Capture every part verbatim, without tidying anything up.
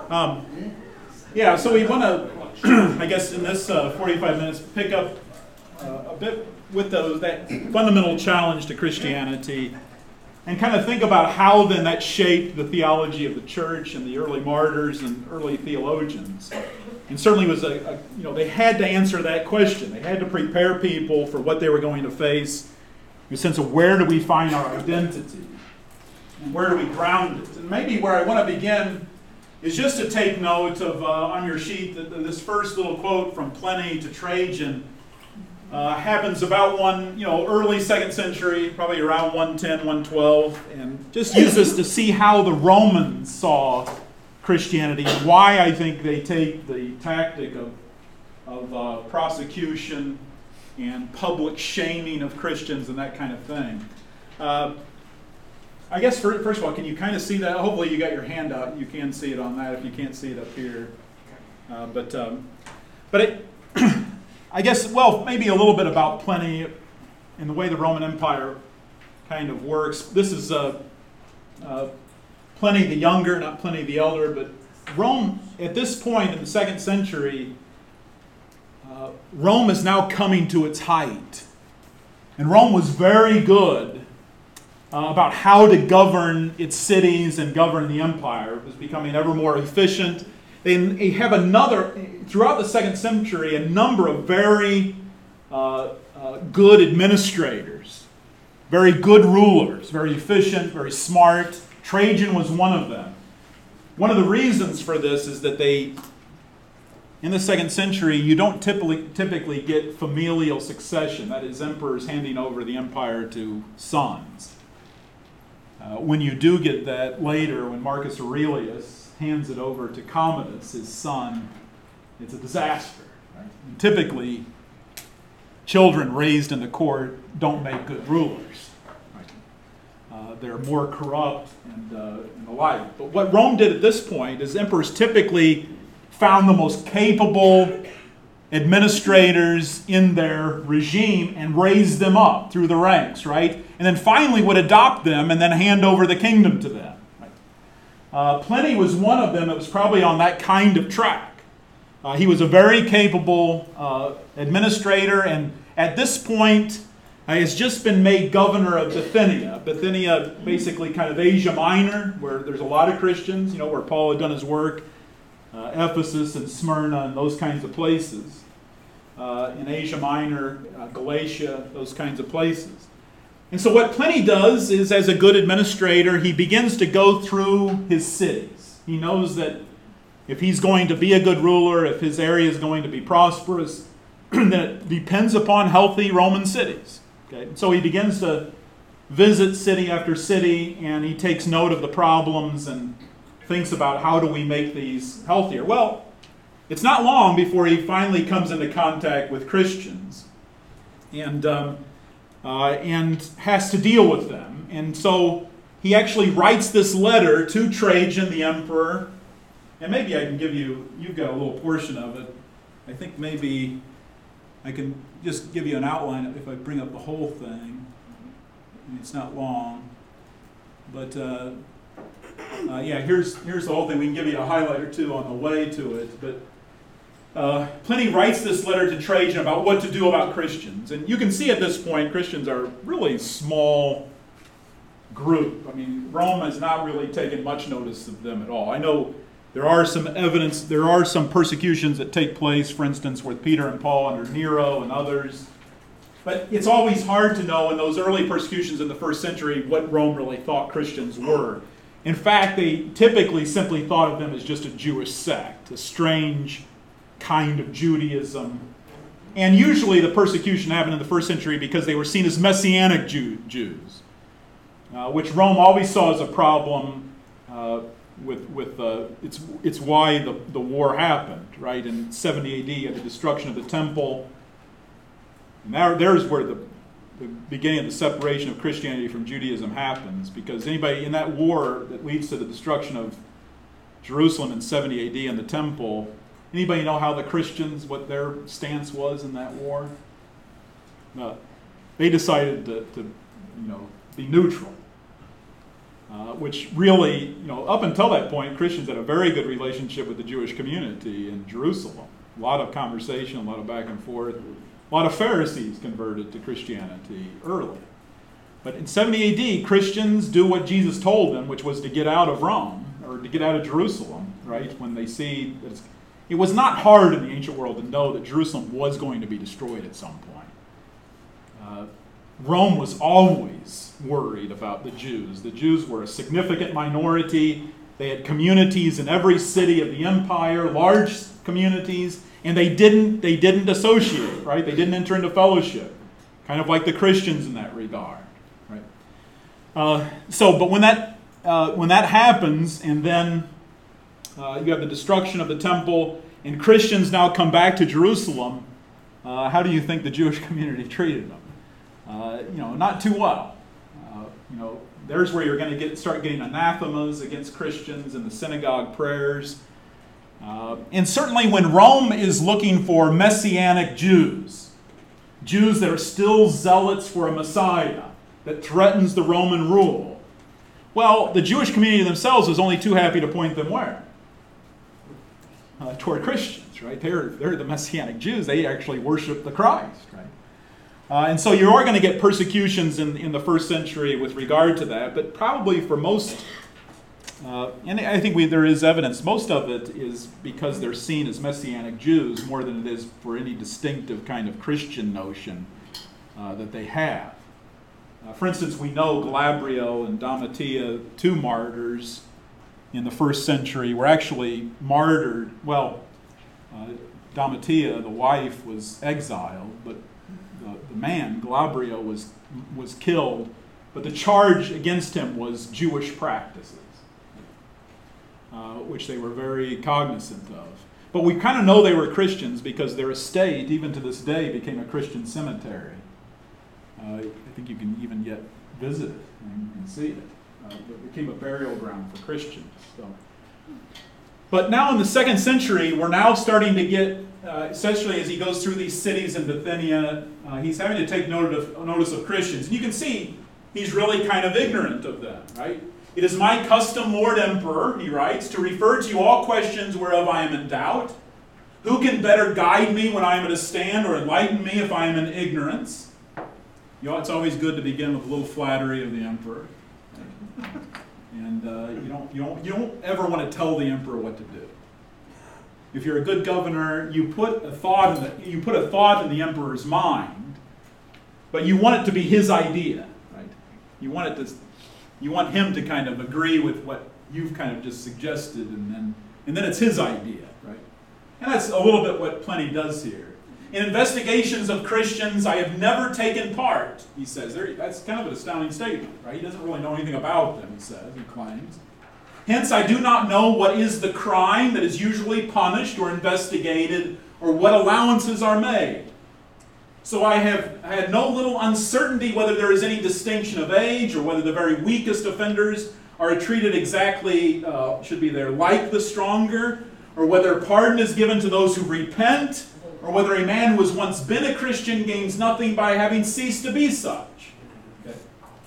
Um, yeah, so we want to, I guess, in this uh, forty-five minutes, pick up uh, a bit with those that fundamental challenge to Christianity, and kind of think about how then that shaped the theology of the church and the early martyrs and early theologians. And certainly was a, a you know they had to answer that question. They had to prepare people for what they were going to face, in the sense of where do we find our identity, and where do we ground it. And maybe where I want to begin is just to take note of, uh, on your sheet, that this first little quote from Pliny to Trajan uh, happens about one, you know, early second century, probably around one ten, one twelve, and just use this to see how the Romans saw Christianity and why I think they take the tactic of, of uh, prosecution and public shaming of Christians and that kind of thing. Uh, I guess, for, first of all, can you kind of see that? Hopefully you got your hand out. You can see it on that if you can't see it up here. Uh, but um, but it, I guess, well, maybe a little bit about Pliny and the way the Roman Empire kind of works. This is uh, uh, Pliny the Younger, not Pliny the Elder, but Rome, at this point in the second century, uh, Rome is now coming to its height. And Rome was very good Uh, about how to govern its cities and govern the empire. It was becoming ever more efficient. They, they have another, throughout the second century, a number of very uh, uh, good administrators, very good rulers, very efficient, very smart. Trajan was one of them. One of the reasons for this is that they, in the second century, you don't typically, typically get familial succession, that is, emperors handing over the empire to sons. Uh, when you do get that later, when Marcus Aurelius hands it over to Commodus, his son, it's a disaster. Right? And typically, children raised in the court don't make good rulers. Right? Uh, they're more corrupt and, uh, and the like. But what Rome did at this point is emperors typically found the most capable administrators in their regime and raised them up through the ranks, right? And then finally would adopt them and then hand over the kingdom to them. Right? Uh, Pliny was one of them that was probably on that kind of track. Uh, he was a very capable uh, administrator, and at this point uh, has just been made governor of Bithynia. Bithynia, basically kind of Asia Minor, where there's a lot of Christians, you know, where Paul had done his work. Uh, Ephesus and Smyrna and those kinds of places. Uh, in Asia Minor, uh, Galatia, those kinds of places. And so what Pliny does is, as a good administrator, he begins to go through his cities. He knows that if he's going to be a good ruler, if his area is going to be prosperous, then it depends upon healthy Roman cities. Okay? And so he begins to visit city after city, and he takes note of the problems and thinks about how do we make these healthier. Well, it's not long before he finally comes into contact with Christians and um, uh, and has to deal with them. And so he actually writes this letter to Trajan, the emperor. And maybe I can give you, you've got a little portion of it. I think maybe I can just give you an outline if I bring up the whole thing. I mean, it's not long. But uh, Uh, yeah, here's here's the whole thing. We can give you a highlight or two on the way to it. But uh, Pliny writes this letter to Trajan about what to do about Christians. And you can see at this point, Christians are a really small group. I mean, Rome has not really taken much notice of them at all. I know there are some evidence, there are some persecutions that take place, for instance, with Peter and Paul under Nero and others. But it's always hard to know in those early persecutions in the first century what Rome really thought Christians were. In fact, they typically simply thought of them as just a Jewish sect, a strange kind of Judaism. And usually the persecution happened in the first century because they were seen as Messianic Jew, Jews, uh, which Rome always saw as a problem uh, with, with uh, it's, it's why the, the war happened, right? In seventy A D, at the destruction of the temple. And there, there's where the the beginning of the separation of Christianity from Judaism happens, because anybody in that war that leads to the destruction of Jerusalem in seventy A D and the temple, anybody know how the Christians, what their stance was in that war? No. They decided to, to you know, be neutral. uh, which really, you know, up until that point, Christians had a very good relationship with the Jewish community in Jerusalem. A lot of conversation, a lot of back and forth. A lot of Pharisees converted to Christianity early. But in seventy A D, Christians do what Jesus told them, which was to get out of Rome, or to get out of Jerusalem, right? When they see that it's, it was not hard in the ancient world to know that Jerusalem was going to be destroyed at some point. Uh, Rome was always worried about the Jews. The Jews were a significant minority. They had communities in every city of the empire, large communities, and they didn't, they didn't associate, right? They didn't enter into fellowship, kind of like the Christians in that regard, right? Uh, so, but when that, uh, when that happens, and then uh, you have the destruction of the temple, and Christians now come back to Jerusalem, uh, how do you think the Jewish community treated them? Uh, you know, not too well. Uh, you know, there's where you're going to get start getting anathemas against Christians and the synagogue prayers. Uh, and certainly when Rome is looking for Messianic Jews, Jews that are still zealots for a Messiah that threatens the Roman rule, well, the Jewish community themselves was only too happy to point them where? Uh, toward Christians, right? They're, they're the Messianic Jews. They actually worship the Christ, right? Uh, and so you are going to get persecutions in, in the first century with regard to that, but probably for most, uh, and I think we, there is evidence, most of it is because they're seen as Messianic Jews more than it is for any distinctive kind of Christian notion uh, that they have. Uh, for instance, we know Glabrio and Domitia, two martyrs in the first century, were actually martyred. Well, uh, Domitia, the wife, was exiled, but The, the man, Glabrio, was, was killed, but the charge against him was Jewish practices, uh, which they were very cognizant of. But we kind of know they were Christians because their estate, even to this day, became a Christian cemetery. Uh, I think you can even yet visit it, and you can see it. Uh, it became a burial ground for Christians. So. But now in the second century, we're now starting to get, uh, especially as he goes through these cities in Bithynia, uh, he's having to take note of, notice of Christians. And you can see he's really kind of ignorant of them, right? It is my custom, Lord Emperor, he writes, to refer to you all questions whereof I am in doubt. Who can better guide me when I am at a stand, or enlighten me if I am in ignorance? You know, it's always good to begin with a little flattery of the emperor. And uh, you don't, you don't, you don't ever want to tell the emperor what to do. If you're a good governor, you put a thought in the, you put a thought in the emperor's mind, but you want it to be his idea, right? You want it to, you want him to kind of agree with what you've kind of just suggested, and then, and then it's his idea, right? And that's a little bit what Pliny does here. In investigations of Christians, I have never taken part, he says. There, that's kind of an astounding statement, right? He doesn't really know anything about them, he says, he claims. Hence, I do not know what is the crime that is usually punished or investigated, or what allowances are made. So I have had no little uncertainty whether there is any distinction of age, or whether the very weakest offenders are treated exactly, uh, should be there, like the stronger, or whether pardon is given to those who repent, or whether a man who has once been a Christian gains nothing by having ceased to be such. Okay.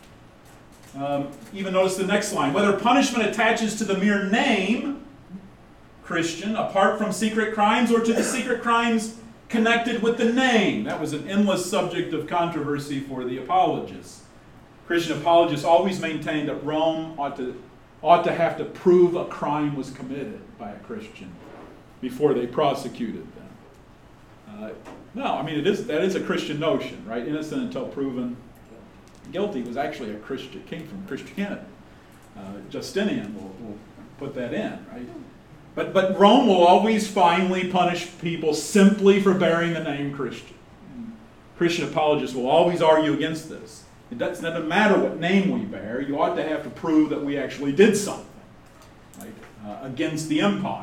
Um, even notice the next line. Whether punishment attaches to the mere name, Christian, apart from secret crimes, or to the secret crimes connected with the name. That was an endless subject of controversy for the apologists. Christian apologists always maintained that Rome ought to, ought to have to prove a crime was committed by a Christian before they prosecuted them. Uh, no, I mean, it is, that is a Christian notion, right? Innocent until proven guilty was actually a Christian, came from Christianity. Uh, Justinian will, will put that in, right? But, but Rome will always finally punish people simply for bearing the name Christian. And Christian apologists will always argue against this. It doesn't, it doesn't matter what name we bear. You ought to have to prove that we actually did something, right, uh, against the empire.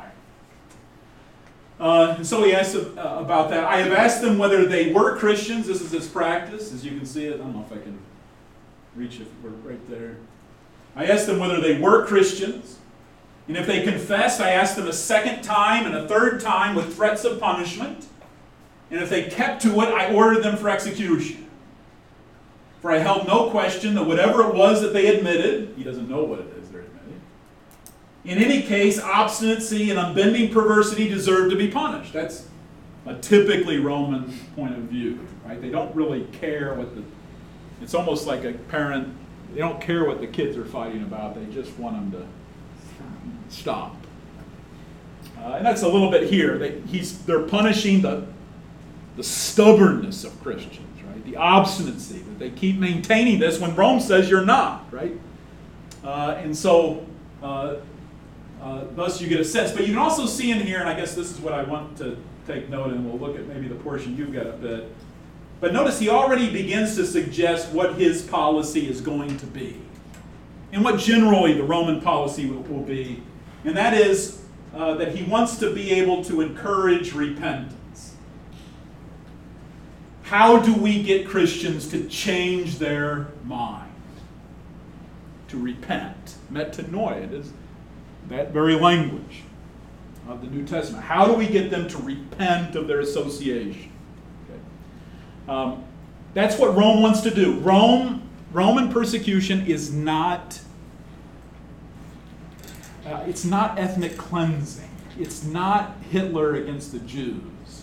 Uh, and so he asks uh, about that. I have asked them whether they were Christians. This is his practice, as you can see it. I don't know if I can reach it right there. I asked them whether they were Christians. And if they confessed, I asked them a second time and a third time with threats of punishment. And if they kept to it, I ordered them for execution. For I held no question that whatever it was that they admitted, he doesn't know what it is they're admitting, in any case, obstinacy and unbending perversity deserve to be punished. That's a typically Roman point of view, right? They don't really care what the, it's almost like a parent, they don't care what the kids are fighting about, they just want them to stop. Uh, and that's a little bit here. They, he's, they're punishing the, the stubbornness of Christians, right? The obstinacy, that they keep maintaining this when Rome says you're not, right? Uh, and so, uh, uh, thus you get a sense. But you can also see in here, and I guess this is what I want to take note, and we'll look at maybe the portion you've got a bit. But notice he already begins to suggest what his policy is going to be, and what generally the Roman policy will, will be, and that is uh, that he wants to be able to encourage repentance. How do we get Christians to change their mind? To repent. Metanoia, it is that very language of the New Testament. How do we get them to repent of their association? Okay. Um, that's what Rome wants to do. Rome, Roman persecution is not, uh, it's not ethnic cleansing. It's not Hitler against the Jews.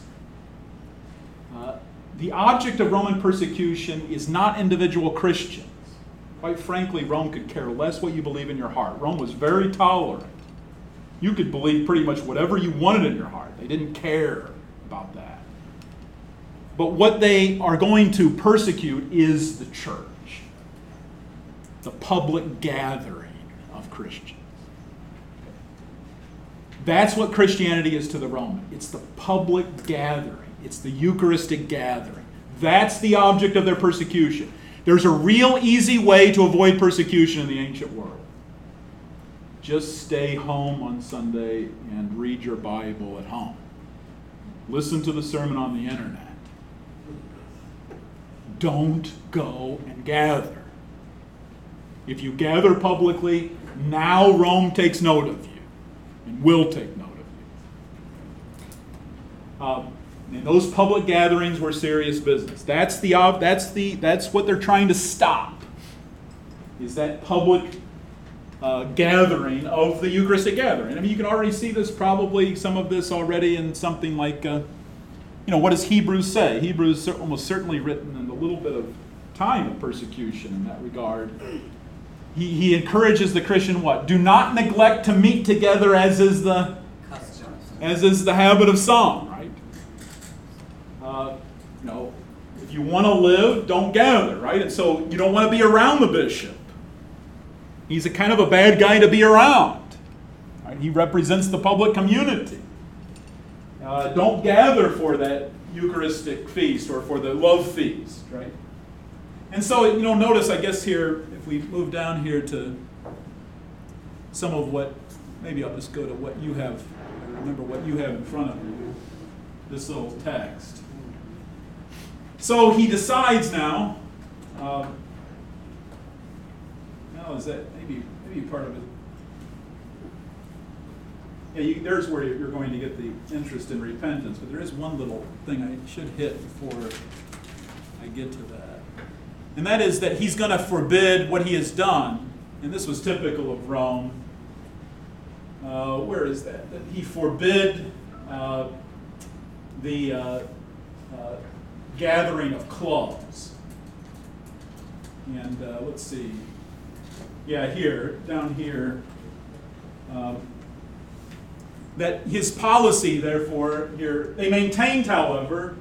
Uh, the object of Roman persecution is not individual Christians. Quite frankly, Rome could care less what you believe in your heart. Rome was very tolerant. You could believe pretty much whatever you wanted in your heart. They didn't care about that. But what they are going to persecute is the church, the public gathering of Christians. That's what Christianity is to the Roman. It's the public gathering. It's the Eucharistic gathering. That's the object of their persecution. There's a real easy way to avoid persecution in the ancient world. Just stay home on Sunday and read your Bible at home. Listen to the sermon on the internet. Don't go and gather. If you gather publicly, now Rome takes note of you and will take note of you. Um, and those public gatherings were serious business. That's the that's the that's what they're trying to stop. Is that public Uh, gathering of the Eucharistic gathering. I mean, you can already see this, probably some of this already in something like, uh, you know, what does Hebrews say? Hebrews is almost certainly written in a little bit of time of persecution in that regard. He, he encourages the Christian what? Do not neglect to meet together as is the as is the habit of some, right? Uh, you know, if you want to live, don't gather, right? And so you don't want to be around the bishop. He's a kind of a bad guy to be around. Right? He represents the public community. Uh, don't gather for that Eucharistic feast or for the love feast, right? And so, you know, notice, I guess here, if we move down here to some of what, maybe I'll just go to what you have, remember what you have in front of you, this little text. So he decides now, uh, now is that maybe maybe part of it? Yeah, you, there's where you're going to get the interest in repentance, but there is one little thing I should hit before I get to that. And that is that he's going to forbid what he has done, and this was typical of Rome. Uh, where is that? That he forbid uh, the uh, uh, gathering of clubs. And uh, let's see. Yeah, here, down here. Um, that his policy, therefore, here, they maintained, however,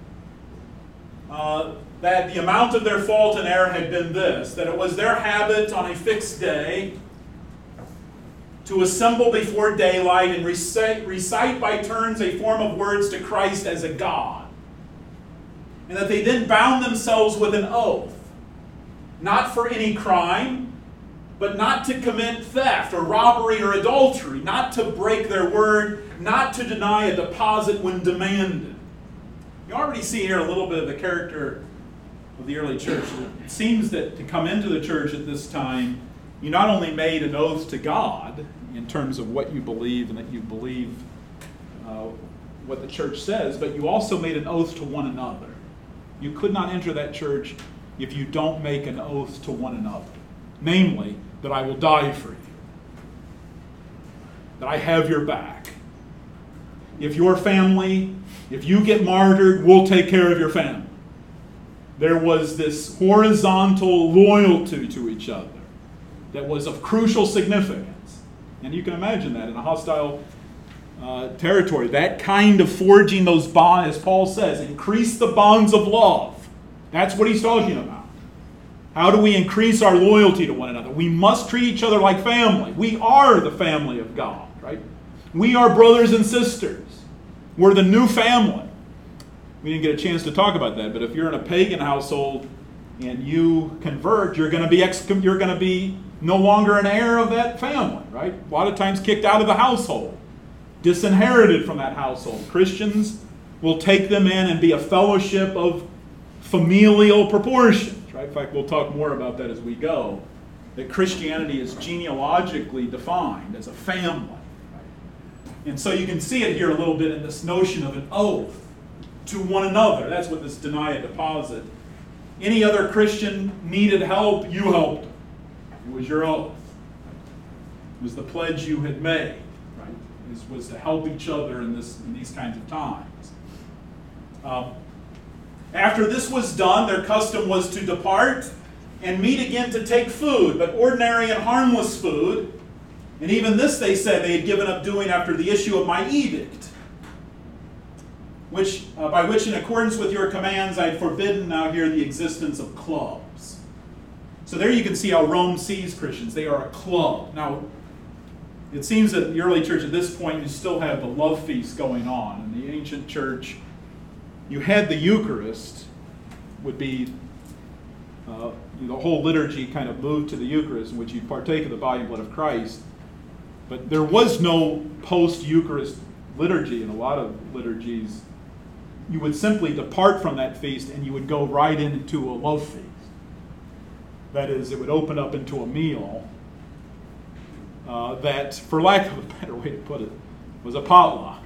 uh, that the amount of their fault and error had been this, that it was their habit on a fixed day to assemble before daylight and recite, recite by turns a form of words to Christ as a God. And that they then bound themselves with an oath, not for any crime, but not to commit theft or robbery or adultery, not to break their word, not to deny a deposit when demanded. You already see here a little bit of the character of the early church. It seems that to come into the church at this time, you not only made an oath to God in terms of what you believe and that you believe uh, what the church says, but you also made an oath to one another. You could not enter that church if you don't make an oath to one another, namely, that I will die for you, that I have your back. If your family, if you get martyred, we'll take care of your family. There was this horizontal loyalty to each other that was of crucial significance. And you can imagine that in a hostile uh, territory, that kind of forging those bonds, as Paul says, increase the bonds of love. That's what he's talking about. How do we increase our loyalty to one another? We must treat each other like family. We are the family of God, right? We are brothers and sisters. We're the new family. We didn't get a chance to talk about that, but if you're in a pagan household and you convert, you're going to be ex- you're going to be no longer an heir of that family, right? A lot of times kicked out of the household, disinherited from that household. Christians will take them in and be a fellowship of familial proportions, right? In fact, we'll talk more about that as we go. That Christianity is genealogically defined as a family. Right? And so you can see it here a little bit in this notion of an oath to one another. That's what this deny a deposit. Any other Christian needed help, you helped them. It was your oath. It was the pledge you had made. Right? This was to help each other in this in these kinds of times. Um, after this was done, their custom was to depart and meet again to take food, but ordinary and harmless food. And even this, they said, they had given up doing after the issue of my edict, which, uh, by which in accordance with your commands I had forbidden now here the existence of clubs. So there you can see how Rome sees Christians. They are a club. Now, it seems that the early church at this point, you still have the love feast going on. In the ancient church, you had the Eucharist, would be uh, the whole liturgy kind of moved to the Eucharist, in which you partake of the body and blood of Christ. But there was no post-Eucharist liturgy in a lot of liturgies. You would simply depart from that feast and you would go right into a love feast. That is, it would open up into a meal uh, that, for lack of a better way to put it, was a potluck.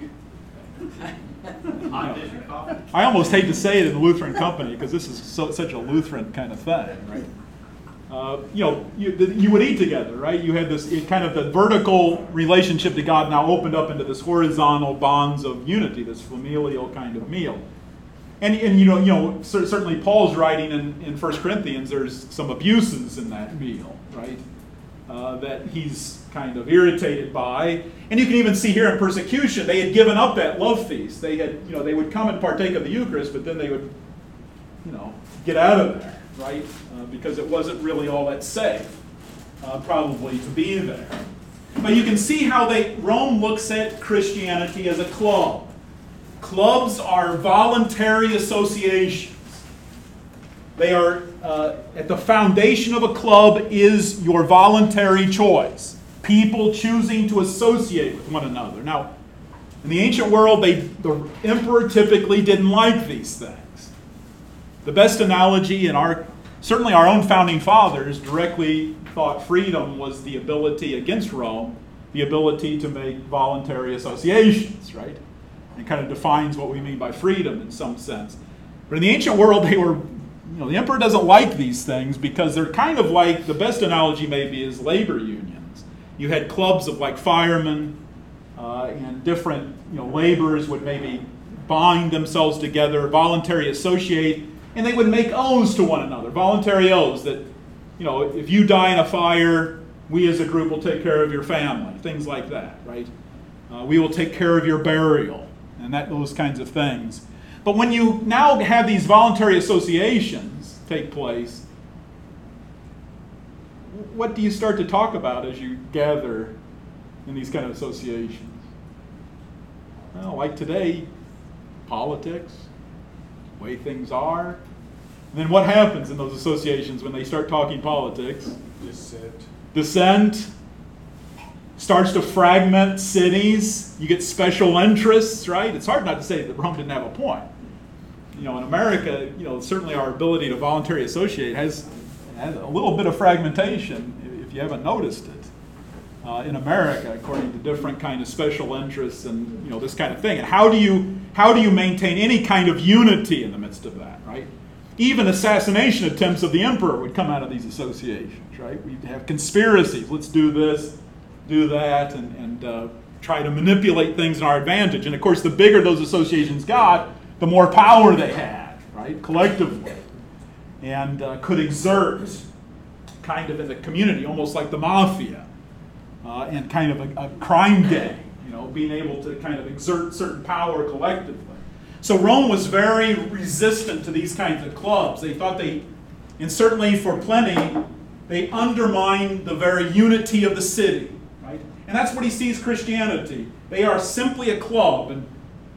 I almost hate to say it in the Lutheran company because this is so, such a Lutheran kind of thing, right? Uh, you know, you, you would eat together, right? You had this it kind of the vertical relationship to God now opened up into this horizontal bonds of unity, this familial kind of meal. And, and you know, you know, certainly Paul's writing in, in First Corinthians, there's some abuses in that meal, right? Uh, that he's kind of irritated by. And you can even see here in persecution, they had given up that love feast. They had, you know, they would come and partake of the Eucharist, but then they would, you know, get out of there, right? Uh, because it wasn't really all that safe, uh, probably, to be there. But you can see how they Rome looks at Christianity as a club. Clubs are voluntary associations. They are, uh, at the foundation of a club is your voluntary choice. People choosing to associate with one another. Now, in the ancient world, they, the emperor typically didn't like these things. The best analogy in our, certainly our own founding fathers directly thought freedom was the ability against Rome, the ability to make voluntary associations, right? It kind of defines what we mean by freedom in some sense. But in the ancient world, they were, you know, the emperor doesn't like these things because they're kind of like, the best analogy maybe is labor unions. You had clubs of like firemen uh, and different, you know, laborers would maybe bind themselves together, voluntary associate, and they would make oaths to one another, voluntary oaths that, you know, if you die in a fire, we as a group will take care of your family, things like that, right? Uh, we will take care of your burial, and that those kinds of things. But when you now have these voluntary associations take place, what do you start to talk about as you gather in these kind of associations? Well, like today, politics, the way things are. And then what happens in those associations when they start talking politics? Dissent. Dissent. Starts to fragment cities. You get special interests, right? It's hard not to say that Rome didn't have a point. You know, in America, you know, certainly our ability to voluntarily associate has, has a little bit of fragmentation, if you haven't noticed it, uh, in America, according to different kind of special interests and, you know, this kind of thing. And how do you how do you maintain any kind of unity in the midst of that, right? Even assassination attempts of the emperor would come out of these associations, right? We'd have conspiracies. Let's do this, do that, and, and uh, try to manipulate things in our advantage. And of course, the bigger those associations got, the more power they had, right, collectively, and uh, could exert kind of in the community, almost like the mafia, uh, and kind of a, a crime gang, you know, being able to kind of exert certain power collectively. So Rome was very resistant to these kinds of clubs. They thought they, and certainly for Pliny, they undermined the very unity of the city, right? And that's what he sees Christianity. They are simply a club, and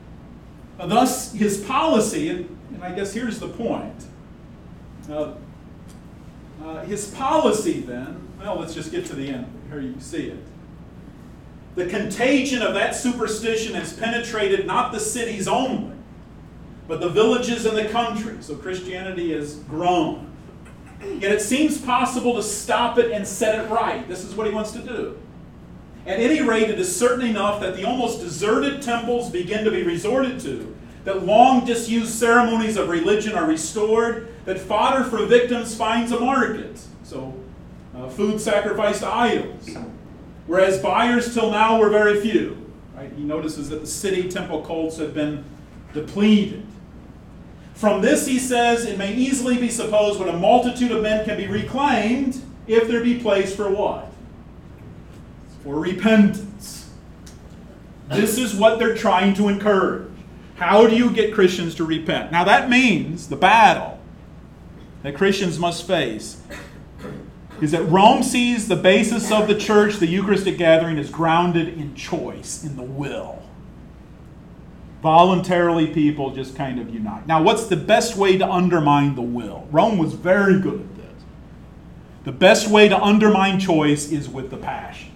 thus his policy, and, and I guess here's the point. Uh, uh, his policy then, well, let's just get to the end. Here you see it. The contagion of that superstition has penetrated not the cities only, but the villages and the country. So Christianity has grown. Yet it seems possible to stop it and set it right. This is what he wants to do. At any rate, it is certain enough that the almost deserted temples begin to be resorted to, that long disused ceremonies of religion are restored, that fodder for victims finds a market. So uh, food sacrificed to idols. Whereas buyers till now were very few. Right? He notices that the city temple cults have been depleted. From this, he says, it may easily be supposed when a multitude of men can be reclaimed, if there be place for what? For repentance. This is what they're trying to encourage. How do you get Christians to repent? Now that means the battle that Christians must face is that Rome sees the basis of the church, the Eucharistic gathering, is grounded in choice, in the will. Voluntarily, people just kind of unite. Now, what's the best way to undermine the will? Rome was very good at this. The best way to undermine choice is with the passions.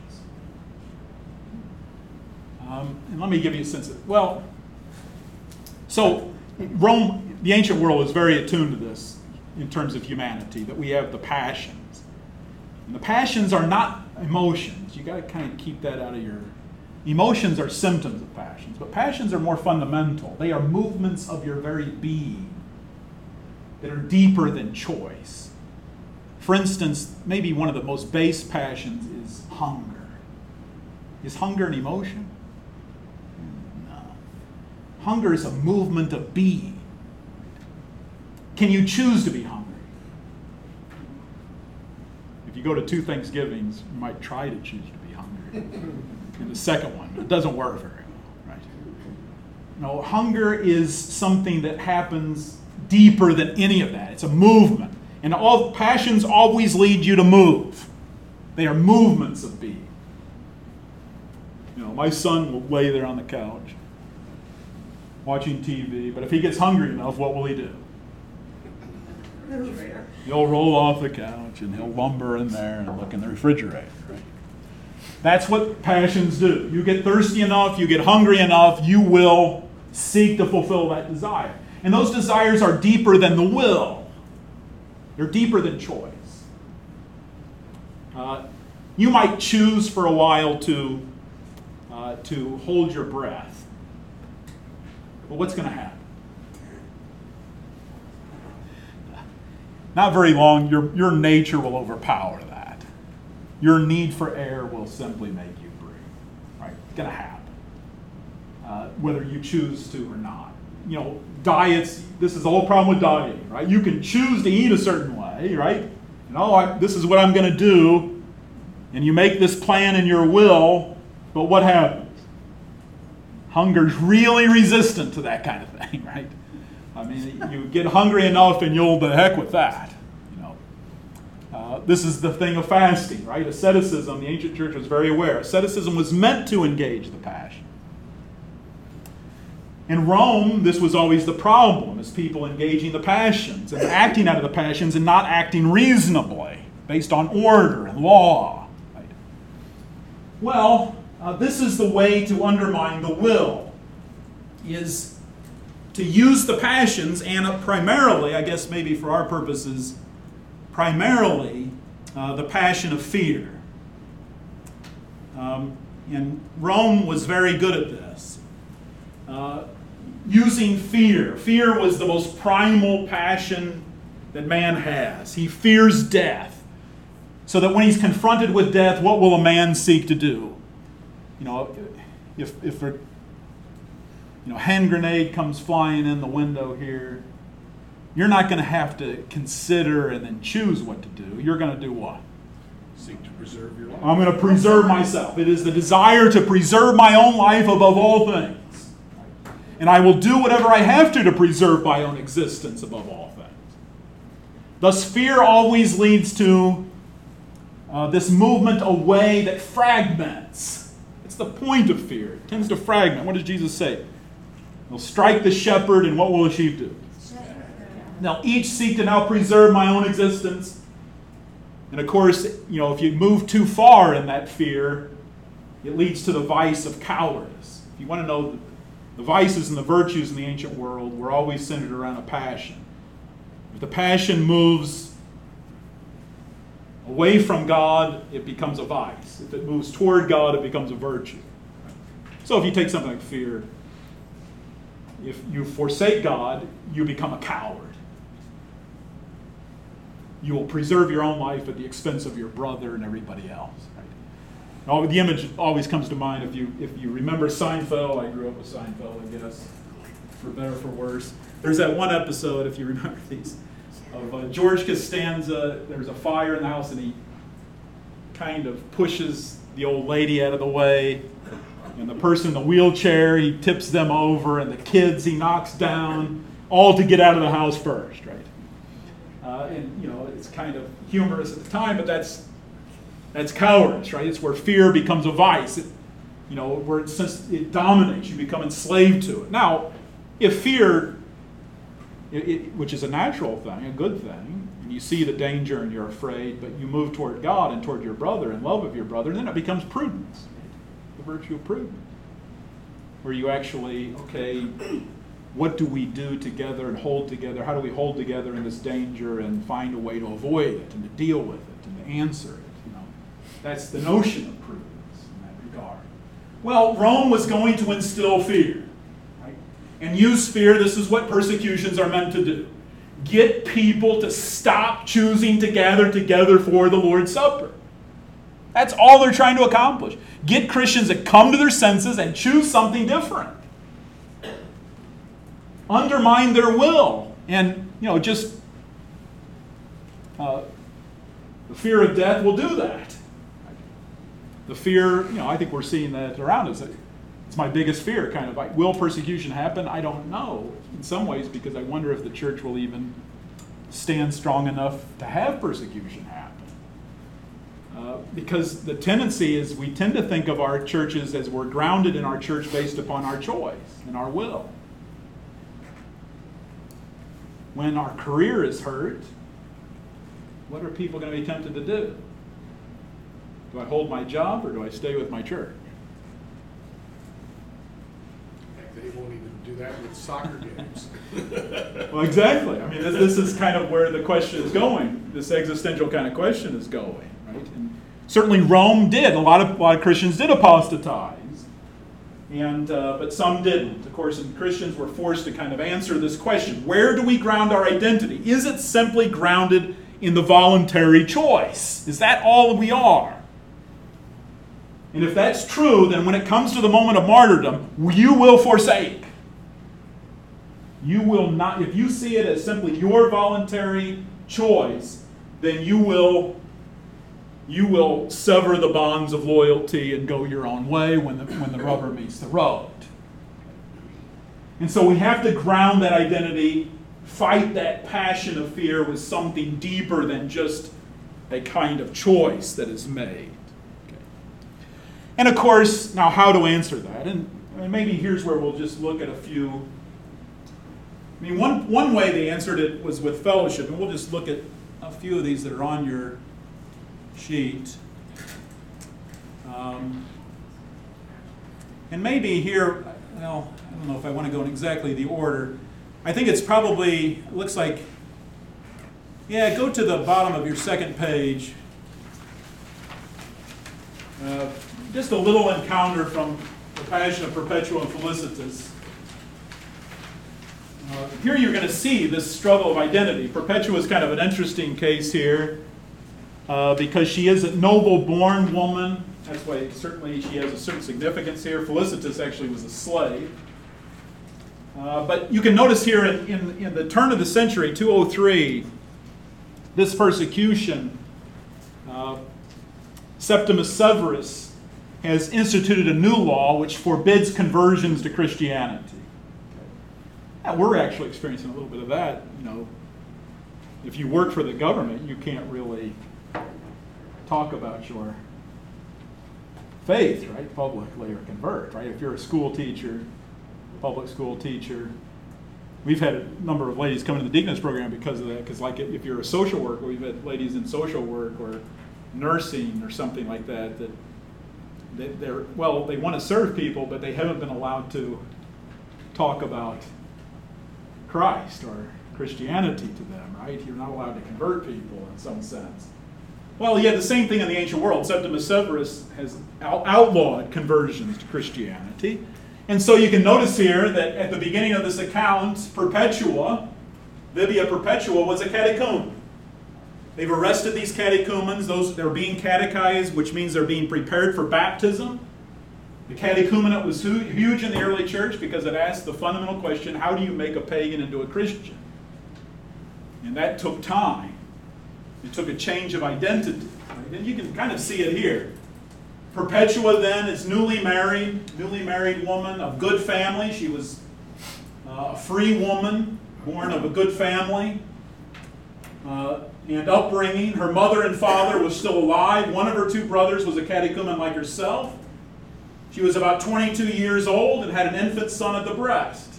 Um, and let me give you a sense of, well, so Rome, the ancient world is very attuned to this in terms of humanity, that we have the passions. And the passions are not emotions. You got to kind of keep that out of your... Emotions are symptoms of passions, but passions are more fundamental. They are movements of your very being that are deeper than choice. For instance, maybe one of the most base passions is hunger. Is hunger an emotion? No. Hunger is a movement of being. Can you choose to be hungry? If you go to two Thanksgivings, you might try to choose to be hungry. And the second one, it doesn't work very well, right? No, hunger is something that happens deeper than any of that. It's a movement. And all passions always lead you to move. They are movements of being. You know, my son will lay there on the couch watching T V, but if he gets hungry enough, what will he do? He'll roll off the couch and he'll lumber in there and look in the refrigerator, right? That's what passions do. You get thirsty enough, you get hungry enough, you will seek to fulfill that desire. And those desires are deeper than the will. They're deeper than choice. Uh, you might choose for a while to, uh, to hold your breath. But what's going to happen? Not very long, your, your nature will overpower that. Your need for air will simply make you breathe. Right? It's going to happen. Uh, whether you choose to or not. You know, diets, this is the whole problem with dieting, right? You can choose to eat a certain way, right? And oh, I, this is what I'm going to do. And you make this plan in your will, but what happens? Hunger's really resistant to that kind of thing, right? I mean, you get hungry enough and you'll, the heck with that. You know, uh, this is the thing of fasting, right? Asceticism, the ancient church was very aware. Asceticism was meant to engage the passion. In Rome, this was always the problem, is people engaging the passions and acting out of the passions and not acting reasonably, based on order and law. Right? Well, uh, this is the way to undermine the will, is to use the passions, and primarily, I guess maybe for our purposes, primarily uh, the passion of fear. Um, and Rome was very good at this. Uh, using fear. Fear was the most primal passion that man has. He fears death. So that when he's confronted with death, what will a man seek to do? You know, if, if a you know, hand grenade comes flying in the window here, you're not going to have to consider and then choose what to do. You're going to do what? Seek to preserve your life. I'm going to preserve myself. It is the desire to preserve my own life above all things. And I will do whatever I have to to preserve my own existence above all things. Thus, fear always leads to uh, this movement away that fragments. It's the point of fear. It tends to fragment. What does Jesus say? He'll strike the shepherd, and what will the sheep do? They'll each seek to now preserve my own existence. And of course, you know, if you move too far in that fear, it leads to the vice of cowardice. If you want to know the vices and the virtues in the ancient world, were always centered around a passion. If the passion moves away from God, it becomes a vice. If it moves toward God, it becomes a virtue. So if you take something like fear, if you forsake God, you become a coward. You will preserve your own life at the expense of your brother and everybody else. Right? The image always comes to mind if you if you remember Seinfeld. I grew up with Seinfeld, I guess, for better or for worse. There's that one episode, if you remember these, of uh, George Costanza. There's a fire in the house, and he kind of pushes the old lady out of the way. And the person in the wheelchair, he tips them over, and the kids he knocks down, all to get out of the house first, right? Uh, and, you know, it's kind of humorous at the time, but that's that's cowardice, right? It's where fear becomes a vice. It, you know, where it, since it dominates, you become enslaved to it. Now, if fear, it, it, which is a natural thing, a good thing, and you see the danger and you're afraid, but you move toward God and toward your brother and love of your brother, then it becomes prudence, the virtue of prudence, where you actually, okay, what do we do together and hold together? How do we hold together in this danger and find a way to avoid it and to deal with it and to answer it? You know, that's the notion of prudence in that regard. Well, Rome was going to instill fear, right? And use fear. This is what persecutions are meant to do. Get people to stop choosing to gather together for the Lord's Supper. That's all they're trying to accomplish. Get Christians to come to their senses and choose something different. Undermine their will, and you know, just uh, the fear of death will do that. The fear, you know, I think we're seeing that around us. It's my biggest fear, kind of like, will persecution happen? I don't know. In some ways, because I wonder if the church will even stand strong enough to have persecution happen. Uh, because the tendency is we tend to think of our churches as we're grounded in our church based upon our choice and our will. When our career is hurt, what are people going to be tempted to do? Do I hold my job or do I stay with my church? They won't even do that with soccer games. Well, exactly. I mean, this, this is kind of where the question is going. This existential kind of question is going, right? And certainly Rome did. A lot of, a lot of Christians did apostatize. And, uh, but some didn't. Of course, and Christians were forced to kind of answer this question. Where do we ground our identity? Is it simply grounded in the voluntary choice? Is that all we are? And if that's true, then when it comes to the moment of martyrdom, you will forsake. You will not, if you see it as simply your voluntary choice, then you will You will sever the bonds of loyalty and go your own way when the, when the rubber meets the road. And so we have to ground that identity, fight that passion of fear with something deeper than just a kind of choice that is made. Okay. And of course, now how to answer that? And, and maybe here's where we'll just look at a few. I mean, one, one way they answered it was with fellowship, and we'll just look at a few of these that are on your sheet. Um, and maybe here, well, I don't know if I want to go in exactly the order. I think it's probably, it looks like, yeah, go to the bottom of your second page. Uh, just a little encounter from the Passion of Perpetua and Felicitas. Uh, here you're going to see this struggle of identity. Perpetua is kind of an interesting case here uh, because she is a noble-born woman. That's why certainly she has a certain significance here. Felicitas actually was a slave. Uh, but you can notice here in, in, in the turn of the century, two oh three, this persecution, uh, Septimus Severus has instituted a new law which forbids conversions to Christianity. And we're actually experiencing a little bit of that. You know, if you work for the government, you can't really talk about your faith, right, publicly or convert, right? If you're a school teacher, public school teacher, we've had a number of ladies come into the deaconess program because of that. Because, like, if you're a social worker, we've had ladies in social work or nursing or something like that that they, they're well, they want to serve people, but they haven't been allowed to talk about Christ or Christianity to them, right? You're not allowed to convert people in some sense. Well, you had the same thing in the ancient world. Septimus Severus has out- outlawed conversions to Christianity. And so you can notice here that at the beginning of this account, Perpetua, Vibia Perpetua, was a catechumen. They've arrested these catechumens. Those, they're being catechized, which means they're being prepared for baptism. The catechumenate was hu- huge in the early church because it asked the fundamental question, how do you make a pagan into a Christian? And that took time. It took a change of identity. Right? And you can kind of see it here. Perpetua then is newly married, newly married woman of good family. She was uh, a free woman, born of a good family uh, and upbringing. Her mother and father was still alive. One of her two brothers was a catechumen like herself. She was about twenty-two years old and had an infant son at the breast.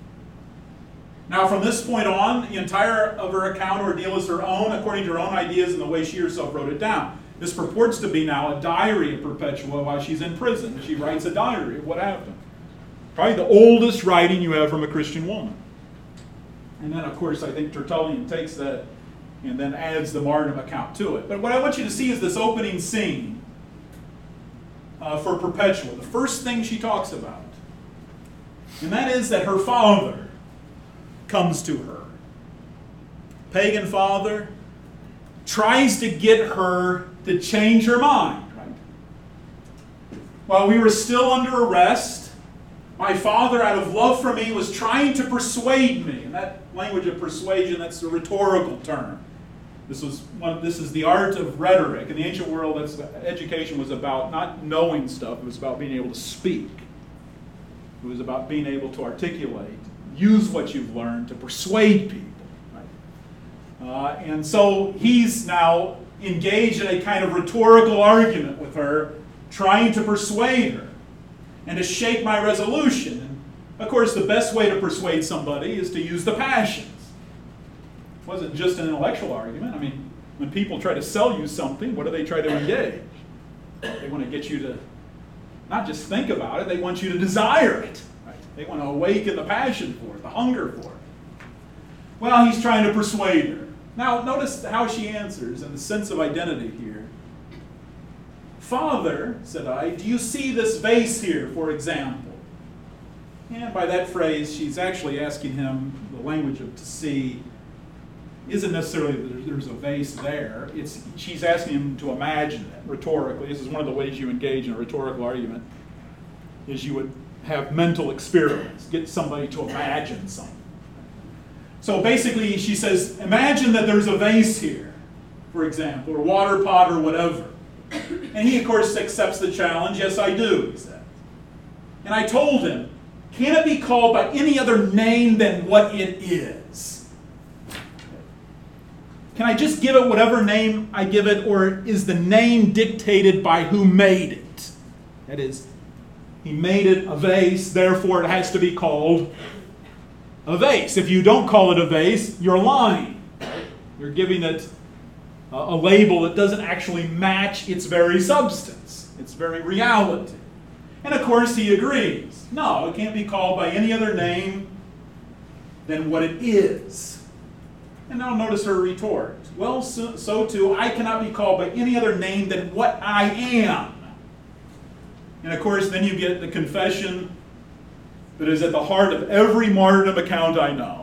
Now, from this point on, the entire of her account ordeal is her own, according to her own ideas and the way she herself wrote it down. This purports to be now a diary of Perpetua while she's in prison. She writes a diary of what happened. Probably the oldest writing you have from a Christian woman. And then, of course, I think Tertullian takes that and then adds the martyrdom account to it. But what I want you to see is this opening scene uh, for Perpetua. The first thing she talks about. And that is that her father comes to her. Pagan father tries to get her to change her mind. Right? While we were still under arrest, my father, out of love for me, was trying to persuade me. And that language of persuasion, that's a rhetorical term. This was one, this is the art of rhetoric. In the ancient world, that's, education was about not knowing stuff. It was about being able to speak. It was about being able to articulate, use what you've learned to persuade people. Right? Uh, and so he's now engaged in a kind of rhetorical argument with her, trying to persuade her and to shake my resolution. And of course, the best way to persuade somebody is to use the passions. It wasn't just an intellectual argument. I mean, when people try to sell you something, what do they try to engage? They want to get you to not just think about it, they want you to desire it. Right? They want to awaken the passion for it, the hunger for it. Well, he's trying to persuade her. Now, notice how she answers and the sense of identity here. Father, said I, do you see this vase here, for example? And by that phrase, she's actually asking him, the language of to see isn't necessarily that there's a vase there. It's, she's asking him to imagine it rhetorically. This is one of the ways you engage in a rhetorical argument, is you would have mental experiments, get somebody to imagine something. So basically, she says, imagine that there's a vase here, for example, or water pot or whatever. And he, of course, accepts the challenge. Yes, I do, he said. And I told him, can it be called by any other name than what it is? Can I just give it whatever name I give it, or is the name dictated by who made it? That is, he made it a vase, therefore it has to be called a vase. If you don't call it a vase, you're lying. You're giving it a, a label that doesn't actually match its very substance, its very reality. And of course he agrees. No, it can't be called by any other name than what it is. And now notice her retort. Well, so, so too, I cannot be called by any other name than what I am. And of course, then you get the confession that is at the heart of every martyrdom account I know.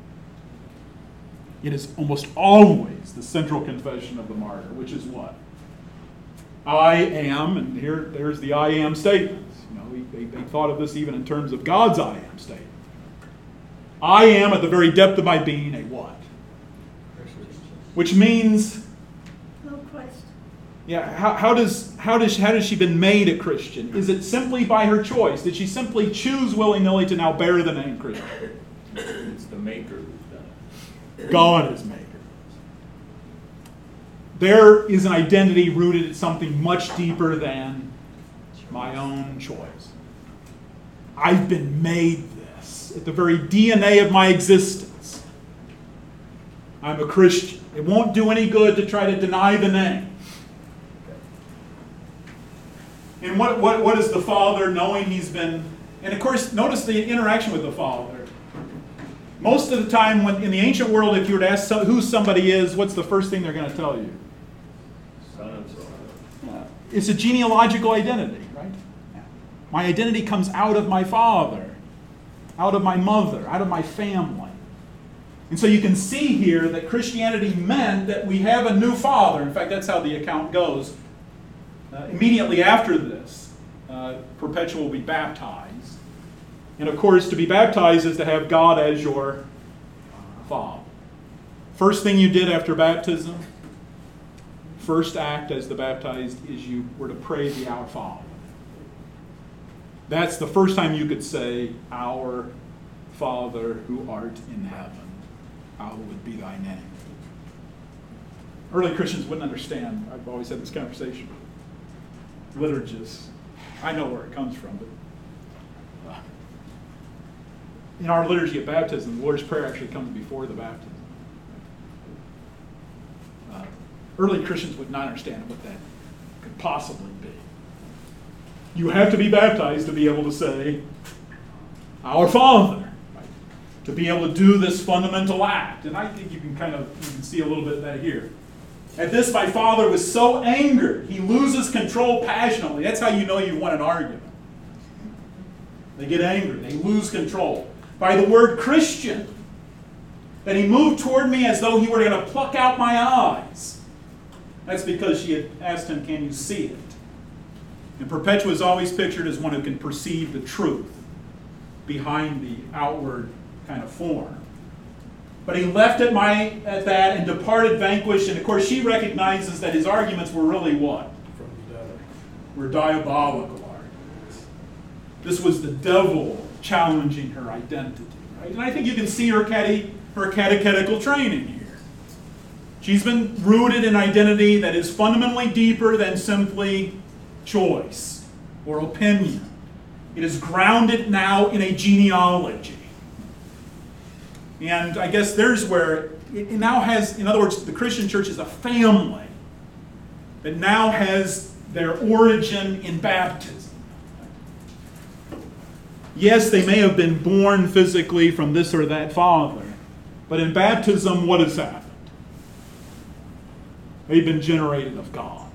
It is almost always the central confession of the martyr, which is what? I am, and here there's the I am statements. You know, they, they thought of this even in terms of God's I am statement. I am at the very depth of my being a what? Which means, No question. yeah, how, how does how does how does she been made a Christian? Is it simply by her choice? Did she simply choose willy-nilly to now bear the name Christian? It's the maker who's done it. God is maker. There is an identity rooted in something much deeper than my own choice. I've been made this at the very D N A of my existence. I'm a Christian. It won't do any good to try to deny the name. And what, what, what is the Father knowing he's been... And of course, notice the interaction with the Father. Most of the time when in the ancient world, if you were to ask who somebody is, what's the first thing they're going to tell you? Son and so on. It's a genealogical identity, right? My identity comes out of my father, out of my mother, out of my family. And so you can see here that Christianity meant that we have a new father. In fact, that's how the account goes. Uh, immediately after this, uh, Perpetua will be baptized. And of course, to be baptized is to have God as your father. First thing you did after baptism, first act as the baptized, is you were to pray the Our Father. That's the first time you could say, Our Father who art in heaven, hallowed be thy name. Early Christians wouldn't understand. I've always had this conversation with liturgists. I know where it comes from, but uh, in our liturgy of baptism, the Lord's Prayer actually comes before the baptism. Uh, early Christians would not understand what that could possibly be. You have to be baptized to be able to say, Our Father, right? To be able to do this fundamental act. And I think you can kind of you can see a little bit of that here. At this, my father was so angered, he loses control passionately. That's how you know you've won an argument. They get angry. They lose control. By the word Christian, that he moved toward me as though he were going to pluck out my eyes. That's because she had asked him, can you see it? And Perpetua is always pictured as one who can perceive the truth behind the outward kind of form. But he left at, my, at that and departed vanquished. And of course she recognizes that his arguments were really what? From the devil. Were diabolical arguments. This was the devil challenging her identity. Right? And I think you can see her, cate- her catechetical training here. She's been rooted in identity that is fundamentally deeper than simply choice or opinion. It is grounded now in a genealogy. And I guess there's where it now has, in other words, the Christian church is a family that now has their origin in baptism. Yes, they may have been born physically from this or that father, but in baptism, what has happened? They've been generated of God.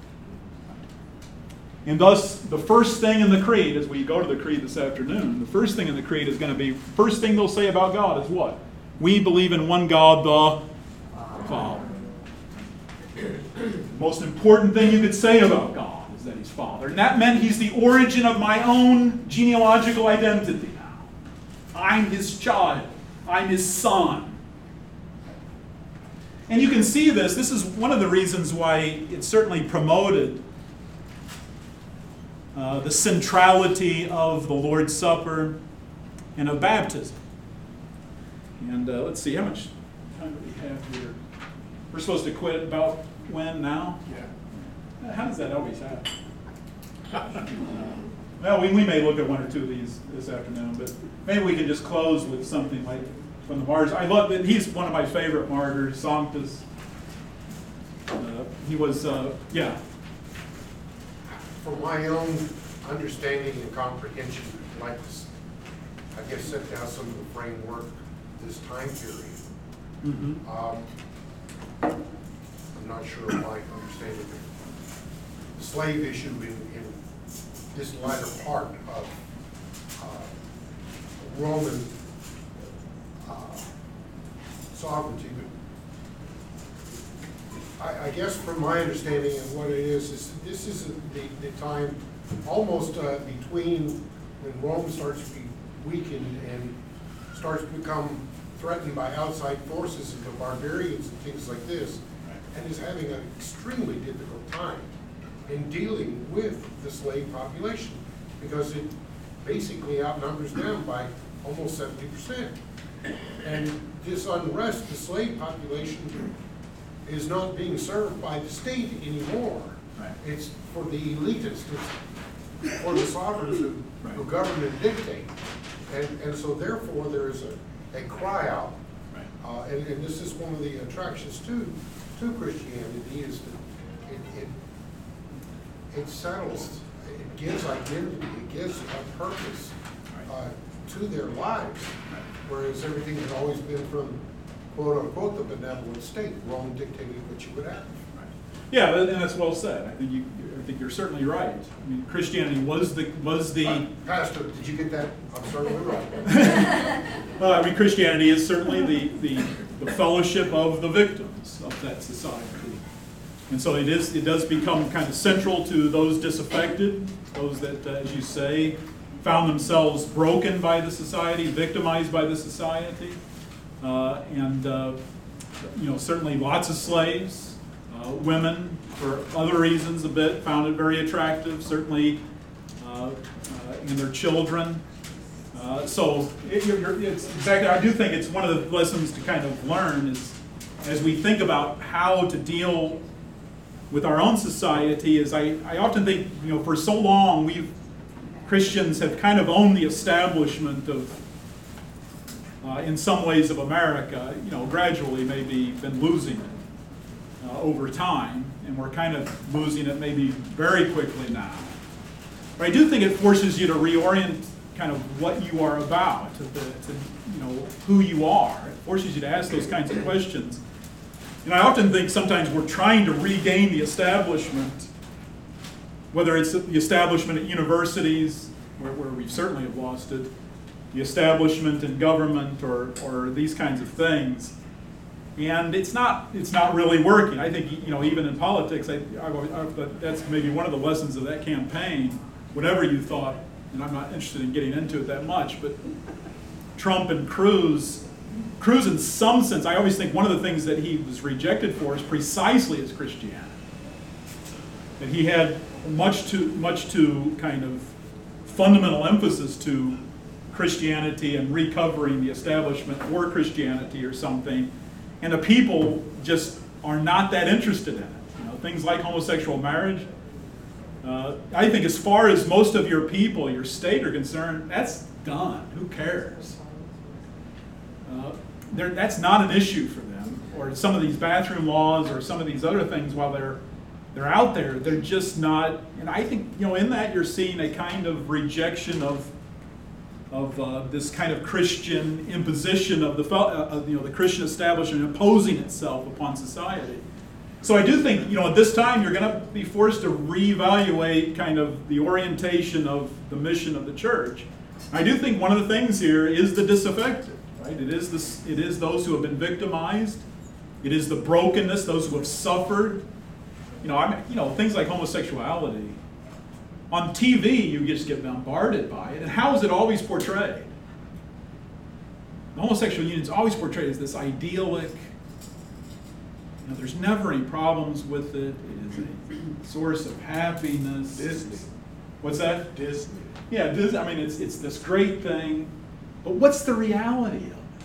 And thus, the first thing in the creed, as we go to the creed this afternoon, the first thing in the creed is going to be, first thing they'll say about God is what? We believe in one God, the Father. The most important thing you could say about God is that He's Father. And that meant He's the origin of my own genealogical identity now. I'm His child. I'm His son. And you can see this. This is one of the reasons why it certainly promoted uh, the centrality of the Lord's Supper and of baptism. And uh, let's see, how much time do we have here? We're supposed to quit about when now? Yeah. How does that always happen? Well, we, we may look at one or two of these this afternoon, but maybe we can just close with something like from the martyrs. I love that he's one of my favorite martyrs, Sanctus. Uh, he was, uh, yeah. From my own understanding and comprehension, I'd like to, I guess, set down some of the framework this time period. Mm-hmm. Um, I'm not sure of my understanding of the slave issue in, in this latter part of uh, Roman uh, sovereignty. But I, I guess from my understanding of what it is, is this is the, the time almost uh, between when Rome starts to be weakened and starts to become threatened by outside forces and the barbarians and things like this, and is having an extremely difficult time in dealing with the slave population, because it basically outnumbers them by almost seventy percent. And this unrest, the slave population, is not being served by the state anymore. Right. It's for the elitists, it's for the sovereigns who, Right. who govern and dictate. And, and so therefore there is a, a cry out. Right. Uh, and, and this is one of the attractions to, to Christianity, is that it, it, it settles, it gives identity, it gives a purpose uh, to their lives, whereas everything had always been from, quote unquote, the benevolent state. Rome dictated what you would have. Yeah, and that's well said. I think you, I think you're certainly right. I mean, Christianity was the was the. Uh, Pastor, did you get that? I'm certainly right. Well, I mean, Christianity is certainly the, the the fellowship of the victims of that society, and so it is. It does become kind of central to those disaffected, those that, uh, as you say, found themselves broken by the society, victimized by the society, uh, and uh, you know, certainly lots of slaves. Uh, women, for other reasons a bit, found it very attractive, certainly, uh, uh, and their children. Uh, so it, you're, it's exactly, I do think it's one of the lessons to kind of learn is, as we think about how to deal with our own society, is I, I often think, you know, for so long we've, Christians have kind of owned the establishment of, uh, in some ways of America, you know, gradually maybe been losing it. Uh, over time, and we're kind of losing it maybe very quickly now. But I do think it forces you to reorient kind of what you are about, to, the, to you know, who you are. It forces you to ask those kinds of questions. And I often think sometimes we're trying to regain the establishment, whether it's the establishment at universities, where, where we certainly have lost it, the establishment in government, or, or these kinds of things. And it's not, it's not really working. I think, you know, even in politics, I, I, I, that's maybe one of the lessons of that campaign. Whatever you thought, and I'm not interested in getting into it that much, but Trump and Cruz, Cruz in some sense, I always think one of the things that he was rejected for is precisely his Christianity. That he had much too, much too kind of fundamental emphasis to Christianity and recovering the establishment for Christianity or something. And the people just are not that interested in it. You know, things like homosexual marriage. Uh, I think as far as most of your people, your state are concerned, that's done. Who cares? Uh, that's not an issue for them. Or some of these bathroom laws, or some of these other things, while they're they're out there, they're just not. And I think, you know, in that you're seeing a kind of rejection of. of uh, this kind of Christian imposition of the uh, you know the Christian establishment imposing itself upon society. So I do think, you know, at this time you're going to be forced to reevaluate kind of the orientation of the mission of the church. I do think one of the things here is the disaffected, right? It is this, it is those who have been victimized. It is the brokenness, those who have suffered. You know, I mean, you know, things like homosexuality. On T V, you just get bombarded by it. And how is it always portrayed? The homosexual union is always portrayed as this idyllic. You know, there's never any problems with it. It is a source of happiness. Disney. What's that? Disney. Yeah, Disney. I mean, it's it's this great thing. But what's the reality of it?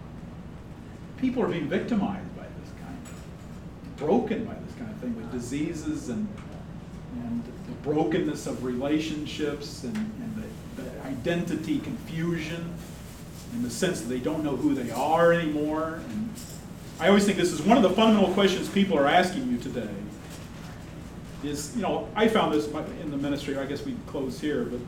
People are being victimized by this kind of, broken by this kind of thing, with diseases and and the brokenness of relationships, and, and the, the identity confusion, in the sense that they don't know who they are anymore. And I always think this is one of the fundamental questions people are asking you today. Is, you know, I found this in the ministry, I guess we close here, but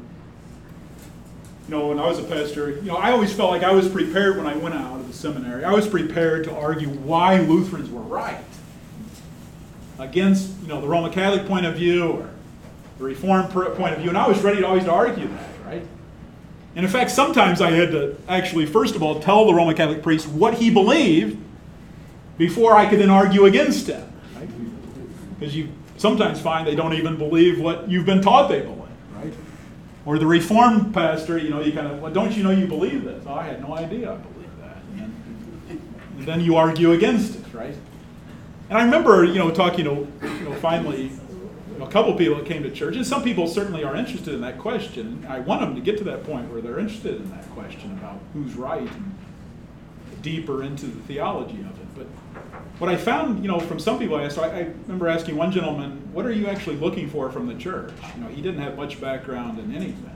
you know, when I was a pastor, you know, I always felt like I was prepared when I went out of the seminary. I was prepared to argue why Lutherans were right against, you know, the Roman Catholic point of view or the Reformed point of view, and I was ready to always to argue that, right? And in fact, sometimes I had to actually, first of all, tell the Roman Catholic priest what he believed before I could then argue against him. Right? Because you sometimes find they don't even believe what you've been taught they believe. Right? Or the Reformed pastor, you know, you kind of, well, don't you know you believe this? Oh, I had no idea I believed that. And then, and then you argue against it, right? And I remember, you know, talking to, you know, finally, you know, a couple people that came to church, and some people certainly are interested in that question. I want them to get to that point where they're interested in that question about who's right and deeper into the theology of it. But what I found, you know, from some people I asked, so I, I remember asking one gentleman, what are you actually looking for from the church? You know, he didn't have much background in anything.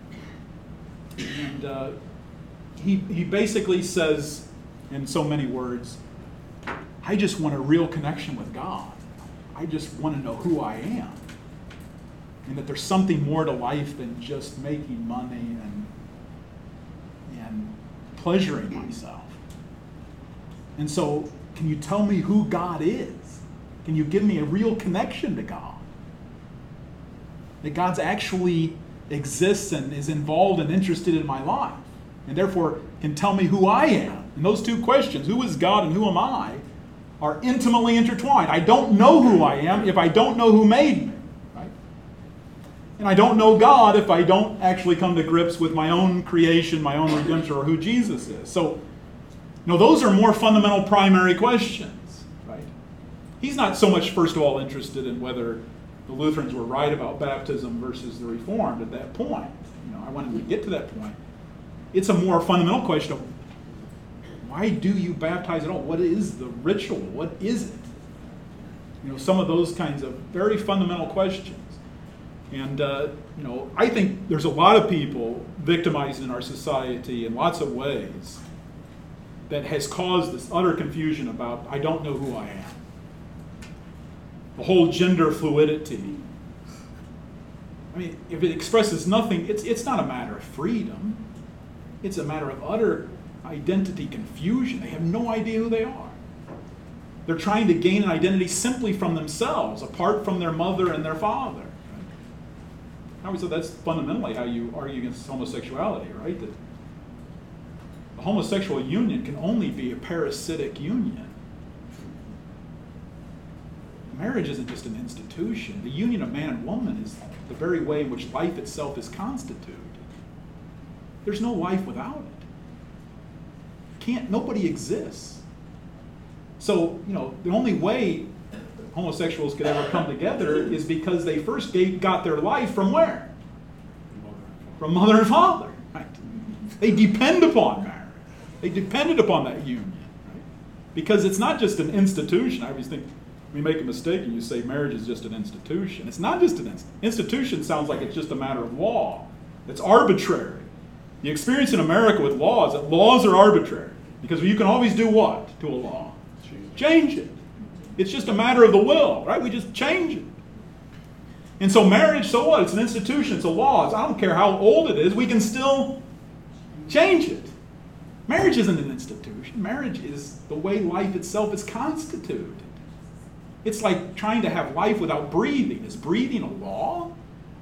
And uh, he, he basically says, in so many words, I just want a real connection with God. I just want to know who I am. And that there's something more to life than just making money and, and pleasuring myself. And so, can you tell me who God is? Can you give me a real connection to God? That God's actually exists and is involved and interested in my life. And therefore can tell me who I am. And those two questions, who is God and who am I, are intimately intertwined. I don't know who I am if I don't know who made me. Right? And I don't know God if I don't actually come to grips with my own creation, my own redemption, or who Jesus is. So, you know, those are more fundamental primary questions. Right? He's not so much, first of all, interested in whether the Lutherans were right about baptism versus the Reformed at that point. You know, I wanted to get to that point. It's a more fundamental question of, why do you baptize at all? What is the ritual? What is it? You know, some of those kinds of very fundamental questions. And, uh, you know, I think there's a lot of people victimized in our society in lots of ways that has caused this utter confusion about, I don't know who I am. The whole gender fluidity. I mean, if it expresses nothing, it's, it's not a matter of freedom. It's a matter of utter identity confusion. They have no idea who they are. They're trying to gain an identity simply from themselves, apart from their mother and their father. Right? So that's fundamentally how you argue against homosexuality, right? That a homosexual union can only be a parasitic union. Marriage isn't just an institution. The union of man and woman is the very way in which life itself is constituted. There's no life without it. Can't, nobody exists. So, you know, the only way homosexuals could ever come together is because they first gave, got their life from where? From mother and father. Right? They depend upon marriage. They depended upon that union. Right? Because it's not just an institution. I always think we make a mistake and you say marriage is just an institution. It's not just an inst- institution. Sounds like it's just a matter of law. It's arbitrary. The experience in America with law is that laws are arbitrary. Because you can always do what to a law? Change it. It's just a matter of the will, right? We just change it. And so marriage, so what? It's an institution. It's a law. It's, I don't care how old it is. We can still change it. Marriage isn't an institution. Marriage is the way life itself is constituted. It's like trying to have life without breathing. Is breathing a law?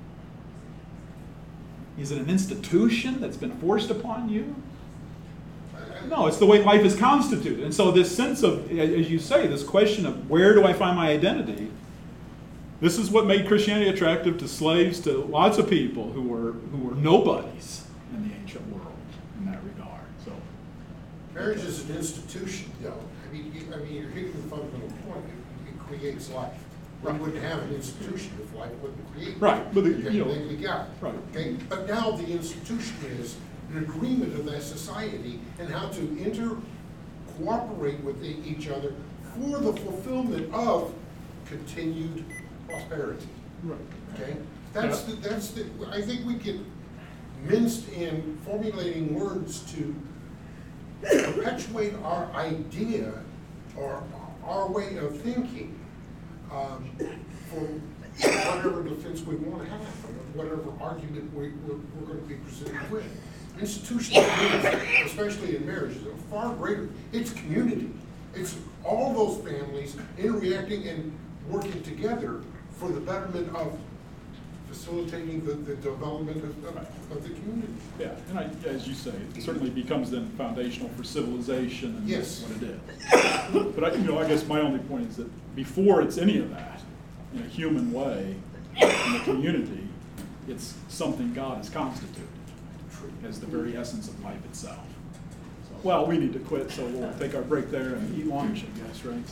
Is it an institution that's been forced upon you? No, it's the way life is constituted. And so this sense of, as you say, this question of where do I find my identity, this is what made Christianity attractive to slaves, to lots of people who were who were nobodies in the ancient world in that regard. So, marriage is an institution, though. I mean, you, I mean, you're hitting the fundamental point. It, it creates life. We right. wouldn't have an institution if life wouldn't create. Right, but the, okay, you know, then we got it. Right. Okay, but now the institution is an agreement of that society and how to inter cooperate with e- each other for the fulfillment of continued prosperity. Right. Okay, that's yeah. the, that's the. I think we get minced in formulating words to perpetuate our idea or our way of thinking um, for whatever defense we want to have, or whatever argument we, we're, we're going to be presented with. Institutional means, especially in marriage, is far greater. It's community. It's all those families interacting and working together for the betterment of facilitating the, the development of, of, of the community. Yeah, and I, as you say, it certainly becomes then foundational for civilization and Yes. what it is. But I, you know, I guess my only point is that before it's any of that, in a human way, in the community, it's something God has constituted as the very essence of life itself. So, well, we need to quit, so we'll take our break there and eat lunch, I guess, right?